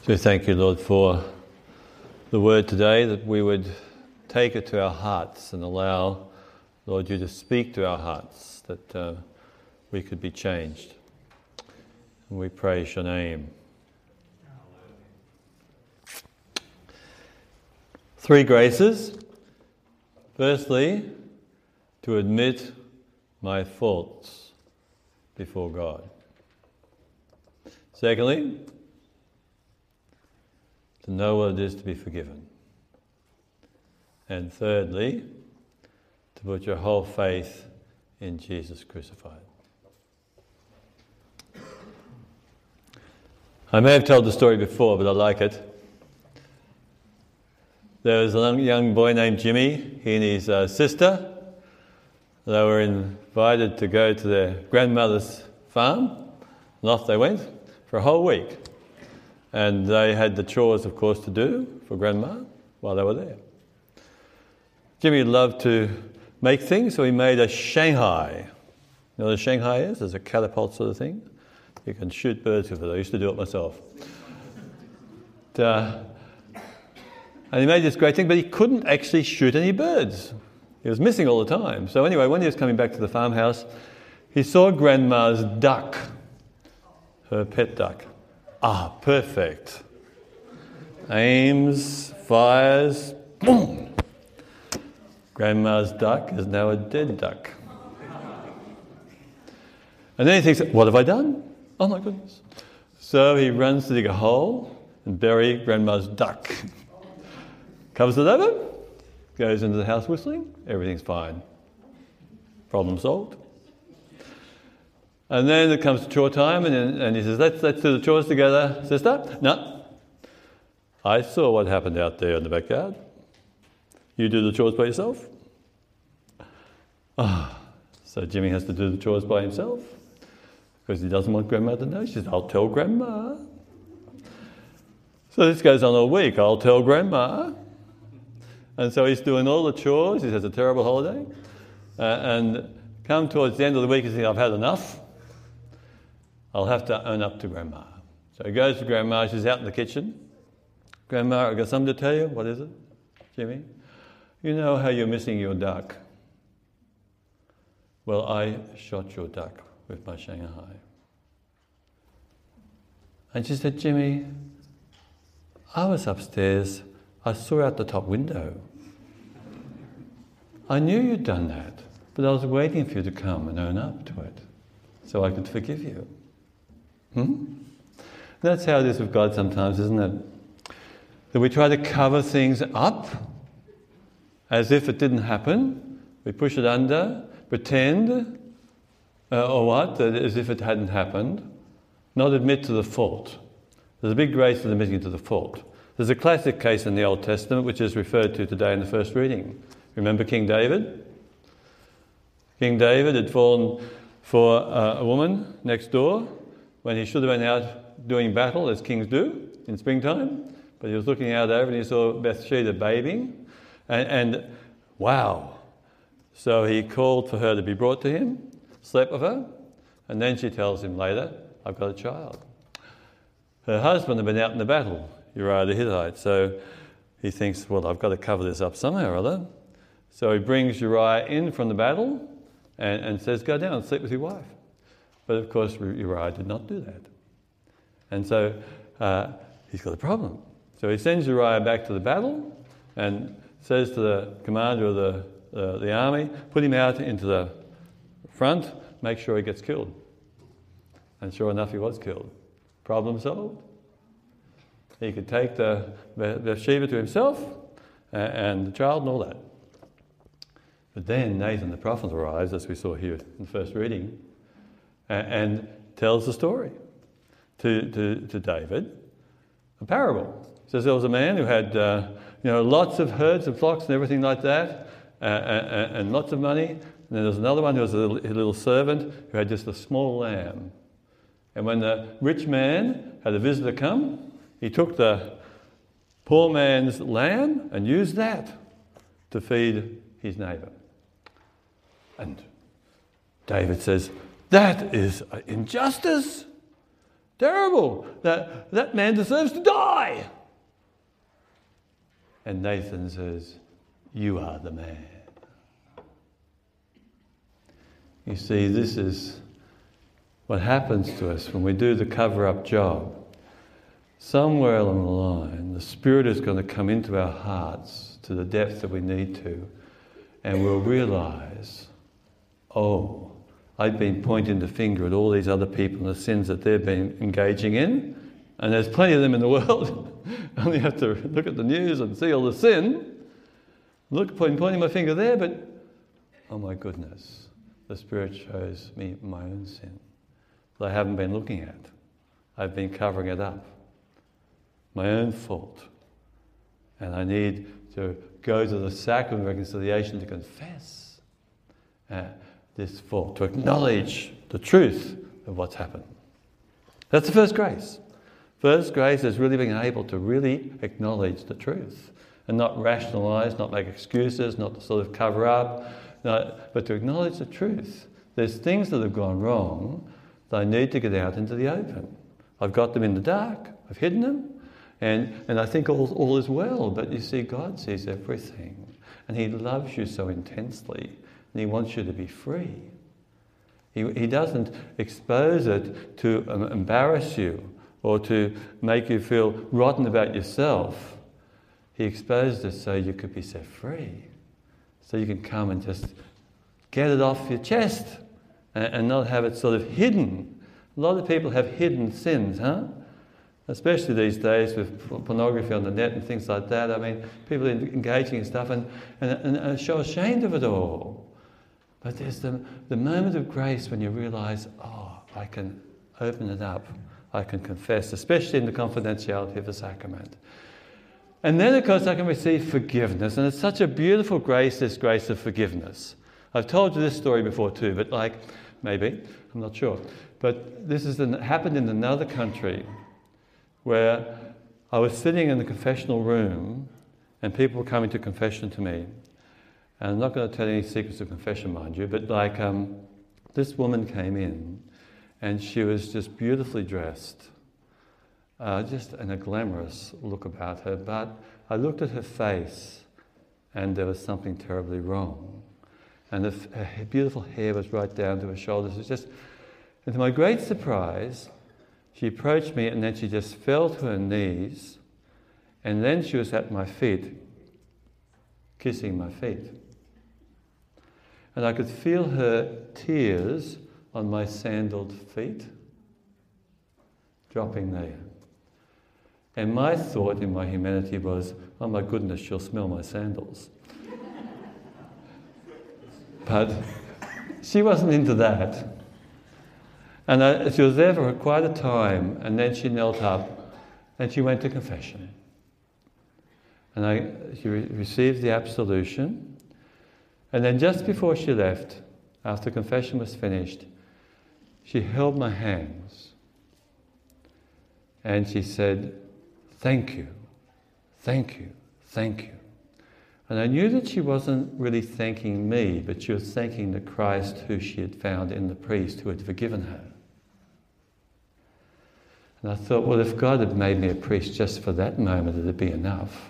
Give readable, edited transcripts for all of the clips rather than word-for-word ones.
So thank you, Lord, for the word today, that we would take it to our hearts and allow, Lord, you to speak to our hearts, that we could be changed. And we praise your name. 3 graces. Firstly, to admit my faults before God. Secondly, to know what it is to be forgiven. And thirdly, to put your whole faith in Jesus crucified. I may have told the story before, but I like it. There was a young boy named Jimmy. He and his sister, they were invited to go to their grandmother's farm, and off they went for a whole week. And they had the chores, of course, to do for Grandma while they were there. Jimmy loved to make things, so he made a Shanghai. You know what a Shanghai is? It's a catapult sort of thing. You can shoot birds with it. I used to do it myself. And he made this great thing, but he couldn't actually shoot any birds. He was missing all the time. So anyway, when he was coming back to the farmhouse, he saw Grandma's duck, her pet duck. Ah, perfect. Aims, fires, boom! Grandma's duck is now a dead duck. And then he thinks, what have I done? Oh my goodness. So he runs to dig a hole and bury Grandma's duck. Covers it over, goes into the house whistling, everything's fine. Problem solved. And then it comes to chore time, and he says, let's do the chores together, sister. No. I saw what happened out there in the backyard. You do the chores by yourself. So Jimmy has to do the chores by himself because he doesn't want Grandma to know. She says, I'll tell Grandma. So this goes on all week. I'll tell Grandma. And so he's doing all the chores. He has a terrible holiday. And come towards the end of the week, he's thinking, I've had enough. I'll have to own up to Grandma. So he goes to Grandma. She's out in the kitchen. Grandma, I've got something to tell you. What is it, Jimmy? You know how you're missing your duck? Well, I shot your duck with my Shanghai. And she said, Jimmy, I was upstairs. I saw out the top window. I knew you'd done that, but I was waiting for you to come and own up to it so I could forgive you. That's how it is with God sometimes, isn't it? That we try to cover things up as if it didn't happen. We push it under, pretend, as if it hadn't happened, not admit to the fault. There's a big grace in admitting to the fault. There's a classic case in the Old Testament which is referred to today in the first reading. Remember King David? King David had fallen for a woman next door when he should have been out doing battle, as kings do in springtime. But he was looking out over and he saw Bathsheba bathing. And wow. So he called for her to be brought to him, slept with her, and then she tells him later, I've got a child. Her husband had been out in the battle, Uriah the Hittite, so he thinks, well, I've got to cover this up somehow or other. So he brings Uriah in from the battle and says, go down and sleep with your wife. But of course, Uriah did not do that. And so he's got a problem. So he sends Uriah back to the battle and says to the commander of the army, put him out into the front, make sure he gets killed. And sure enough, he was killed. Problem solved. He could take the Bathsheba to himself and the child and all that. But then Nathan the prophet arrives, as we saw here in the first reading, and tells the story to David, a parable. He says there was a man who had lots of herds and flocks and everything like that, and lots of money. And then there was another one who was a little servant who had just a small lamb. And when the rich man had a visitor come, he took the poor man's lamb and used that to feed his neighbour. And David says, that is injustice. Terrible. That man deserves to die. And Nathan says, you are the man. You see, this is what happens to us when we do the cover-up job. Somewhere along the line, the Spirit is going to come into our hearts to the depth that we need to, and we'll realise, oh, I've been pointing the finger at all these other people and the sins that they've been engaging in, and there's plenty of them in the world. I only have to look at the news and see all the sin. Pointing my finger there, but oh my goodness, the Spirit shows me my own sin that I haven't been looking at. I've been covering it up. My own fault. And I need to go to the sacrament of reconciliation to confess this fault, to acknowledge the truth of what's happened. That's the first grace. First grace is really being able to really acknowledge the truth and not rationalise, not make excuses, not to sort of cover up, but to acknowledge the truth. There's things that have gone wrong that I need to get out into the open. I've got them in the dark, I've hidden them, and I think all is well, but you see, God sees everything, and He loves you so intensely, and He wants you to be free. He doesn't expose it to embarrass you or to make you feel rotten about yourself. He exposed it so you could be set free, so you can come and just get it off your chest and not have it sort of hidden. A lot of people have hidden sins, especially these days with pornography on the net and things like that. I mean, people are engaging in stuff and are so ashamed of it all. But there's the moment of grace when you realise, oh, I can open it up, I can confess, especially in the confidentiality of the sacrament. And then, of course, I can receive forgiveness. And it's such a beautiful grace, this grace of forgiveness. I've told you this story before too, but maybe, I'm not sure. But this happened in another country where I was sitting in the confessional room and people were coming to confession to me. And I'm not going to tell any secrets of confession, mind you, but this woman came in and she was just beautifully dressed. Just in a glamorous look about her, but I looked at her face and there was something terribly wrong. And her beautiful hair was right down to her shoulders. It was just, and to my great surprise, she approached me and then she just fell to her knees and then she was at my feet, kissing my feet. And I could feel her tears on my sandaled feet dropping there. And my thought in my humanity was, oh my goodness, she'll smell my sandals. But she wasn't into that. And she was there for quite a time, and then she knelt up and she went to confession. And she received the absolution. And then just before she left, after confession was finished, she held my hands and she said, thank you, thank you, thank you. And I knew that she wasn't really thanking me, but she was thanking the Christ who she had found in the priest who had forgiven her. And I thought, well, if God had made me a priest just for that moment, it'd be enough.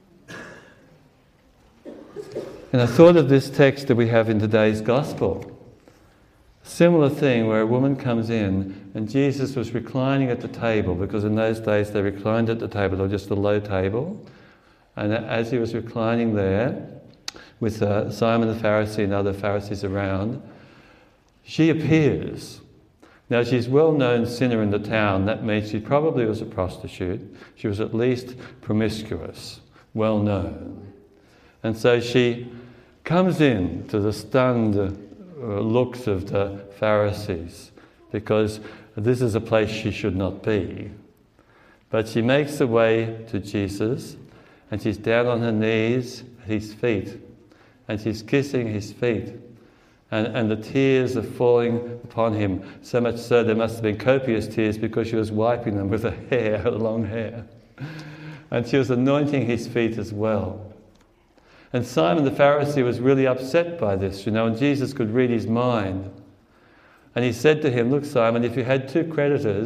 And I thought of this text that we have in today's Gospel. A similar thing where a woman comes in and Jesus was reclining at the table, because in those days they reclined at the table, or just a low table. And as he was reclining there with Simon the Pharisee and other Pharisees around, she appears. Now she's a well-known sinner in the town. That means she probably was a prostitute. She was at least promiscuous, well-known. And so she comes in to the stunned looks of the Pharisees, because this is a place she should not be. But she makes her way to Jesus, and she's down on her knees at his feet, and she's kissing his feet, and the tears are falling upon him, so much so there must have been copious tears because she was wiping them with her hair, her long hair. And she was anointing his feet as well. And Simon the Pharisee was really upset by this, and Jesus could read his mind. And he said to him, look, Simon, if you had two creditors,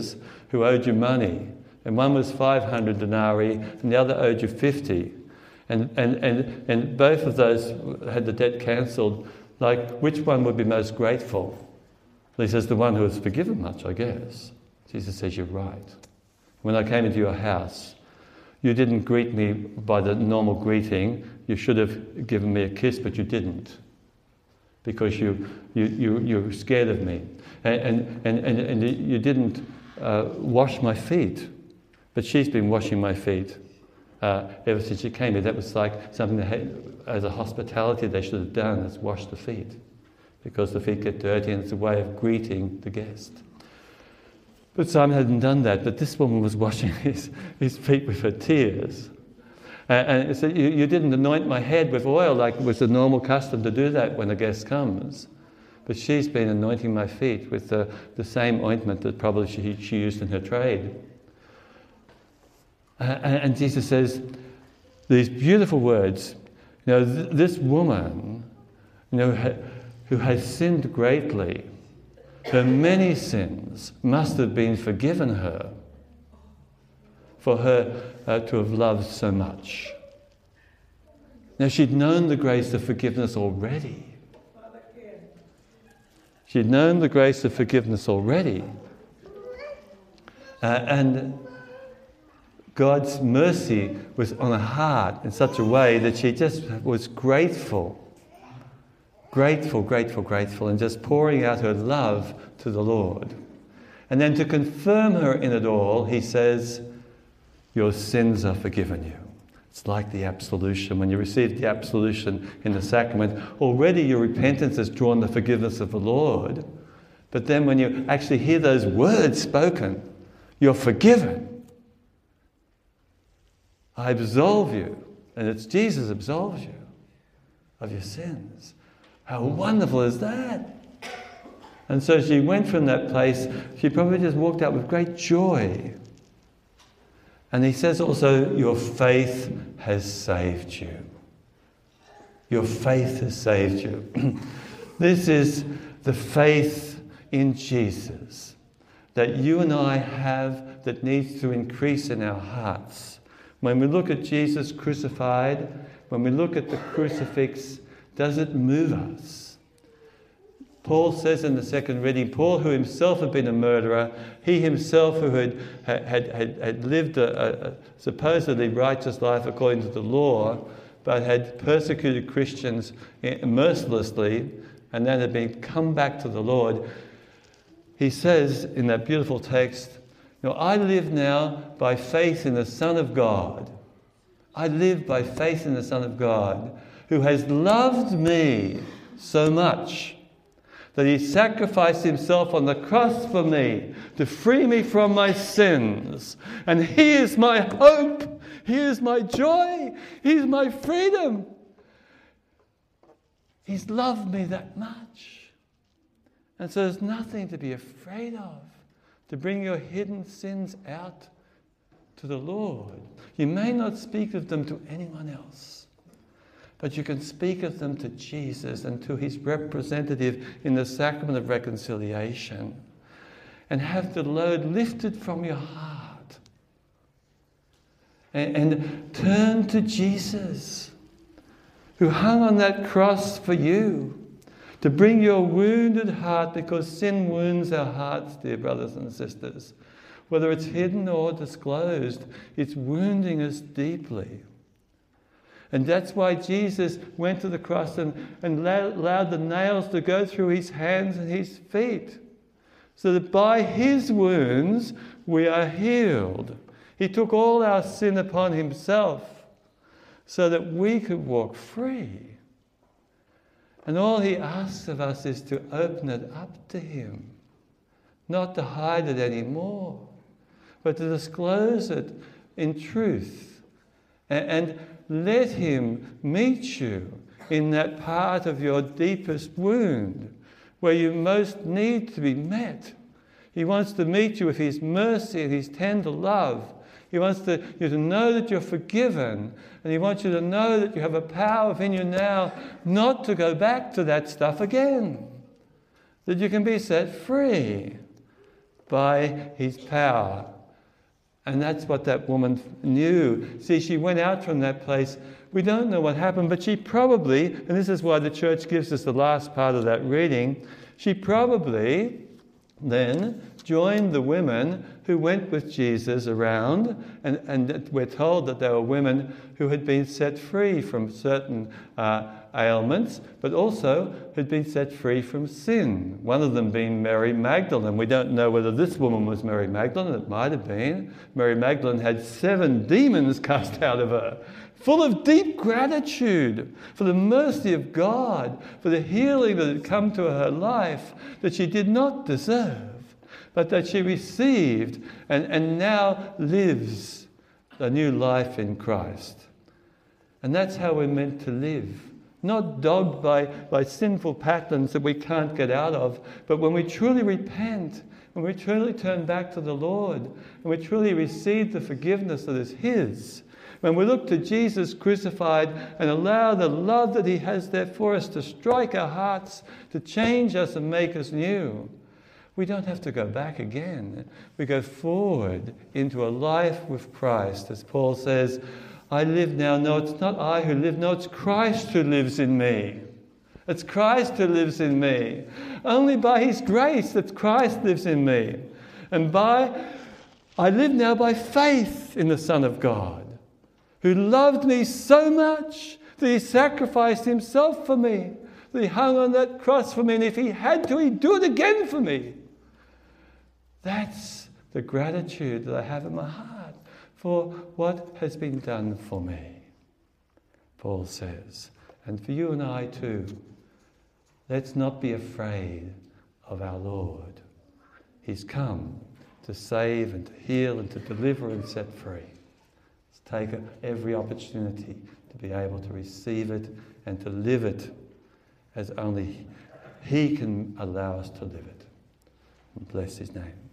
who owed you money, and one was 500 denarii and the other owed you 50. And both of those had the debt cancelled. Like, which one would be most grateful? He says, the one who has forgiven much, I guess. Jesus says, you're right. When I came into your house, you didn't greet me by the normal greeting. You should have given me a kiss, but you didn't, because you were scared of me. And you didn't wash my feet, but she's been washing my feet ever since she came here. That was like something that, as a hospitality, they should have done, is wash the feet, because the feet get dirty and it's a way of greeting the guest. But Simon hadn't done that, but this woman was washing his feet with her tears. And it said, you didn't anoint my head with oil like was the normal custom to do that when a guest comes. But she's been anointing my feet with the same ointment that probably she used in her trade. And Jesus says these beautiful words, this woman, who has sinned greatly, her many sins must have been forgiven her for her to have loved so much. Now, she'd known the grace of forgiveness already. She'd known the grace of forgiveness already. And God's mercy was on her heart in such a way that she just was grateful, and just pouring out her love to the Lord. And then to confirm her in it all, he says, your sins are forgiven you. It's like the absolution. When you receive the absolution in the sacrament, already your repentance has drawn the forgiveness of the Lord. But then when you actually hear those words spoken, you're forgiven. I absolve you. And it's Jesus absolves you of your sins. How wonderful is that? And so she went from that place, she probably just walked out with great joy. And he says also, your faith has saved you. Your faith has saved you. This is the faith in Jesus that you and I have that needs to increase in our hearts. When we look at Jesus crucified, when we look at the crucifix, does it move us? Paul says in the second reading, Paul, who himself had been a murderer, he himself who had lived a supposedly righteous life according to the law, but had persecuted Christians mercilessly, and then had come back to the Lord. He says in that beautiful text, I live now by faith in the Son of God. I live by faith in the Son of God, who has loved me so much that he sacrificed himself on the cross for me to free me from my sins. And he is my hope. He is my joy. He is my freedom. He's loved me that much. And so there's nothing to be afraid of, to bring your hidden sins out to the Lord. You may not speak of them to anyone else, but you can speak of them to Jesus and to his representative in the sacrament of reconciliation, and have the load lifted from your heart. And turn to Jesus, who hung on that cross for you, to bring your wounded heart, because sin wounds our hearts, dear brothers and sisters. Whether it's hidden or disclosed, it's wounding us deeply. And that's why Jesus went to the cross and allowed the nails to go through his hands and his feet, so that by his wounds we are healed. He took all our sin upon himself so that we could walk free. And all he asks of us is to open it up to him, not to hide it anymore, but to disclose it in truth. And let him meet you in that part of your deepest wound where you most need to be met. He wants to meet you with his mercy and his tender love. He wants you to know that you're forgiven, and he wants you to know that you have a power within you now not to go back to that stuff again, that you can be set free. by his power. And that's what that woman knew. See, she went out from that place. We don't know what happened, but she probably, and this is why the church gives us the last part of that reading, she probably then joined the women who went with Jesus around, and we're told that they were women who had been set free from certain ailments, but also had been set free from sin. One of them being Mary Magdalene. We don't know whether this woman was Mary Magdalene. It might have been. Mary Magdalene had 7 demons cast out of her, full of deep gratitude for the mercy of God, for the healing that had come to her life that she did not deserve, but that she received and now lives a new life in Christ. And that's how we're meant to live. Not dogged by sinful patterns that we can't get out of, but when we truly repent, when we truly turn back to the Lord, and we truly receive the forgiveness that is His, when we look to Jesus crucified and allow the love that He has there for us to strike our hearts, to change us and make us new, we don't have to go back again. We go forward into a life with Christ. As Paul says, I live now. No, it's not I who live. No, it's Christ who lives in me. It's Christ who lives in me. Only by His grace that Christ lives in me. And I live now by faith in the Son of God, who loved me so much that He sacrificed Himself for me, that He hung on that cross for me, and if He had to, He'd do it again for me. That's the gratitude that I have in my heart for what has been done for me, Paul says. And for you and I too, let's not be afraid of our Lord. He's come to save and to heal and to deliver and set free. Let's take every opportunity to be able to receive it and to live it as only He can allow us to live it. And bless His name.